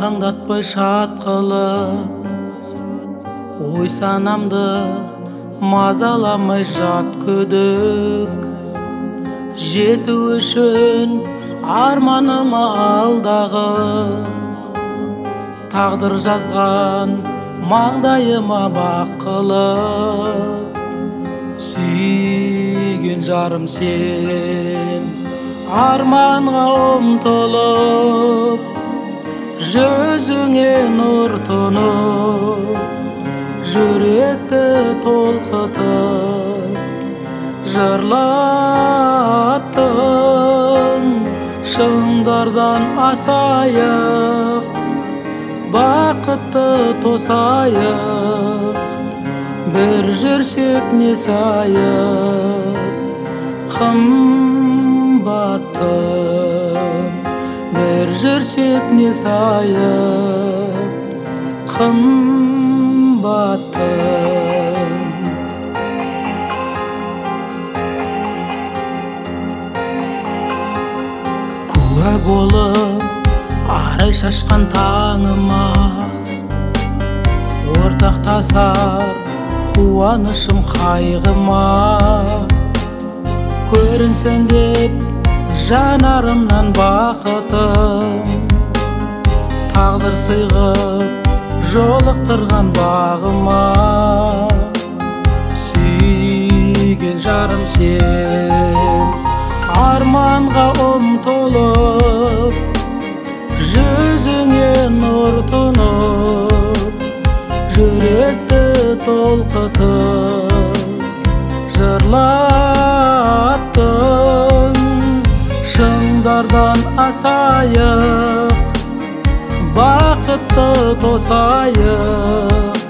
алаңдатпай шат қылып, ой санамды мазаламай жат күдік. Жету үшін арманыма алдағы, тағдыр жазған маңдайыма бақ қылып. Сүйген жарым сен, арманға ұмтылып, жүзіңе нұр тұнып, жүректі толқытып жырлаттың. Шыңдардан асайық, бақытты тосайық, бір жүрсек не сайып. Қымбаттым, бір жүрсек не сайып. Қымбаттым. Куә болып арай шашқан таңыма, ортақтасар қуанышым қайғыма. Көрінсін деп жанарымнан бақытым, тағдыр сыйғып жолықтырған бағыма. Сүйген жарым сен, арманға ұмтылып, жүзіңе нұр тұнып, жүректі толқытып жырлаттың. Шыңдардан асайық, бақытты тосайық,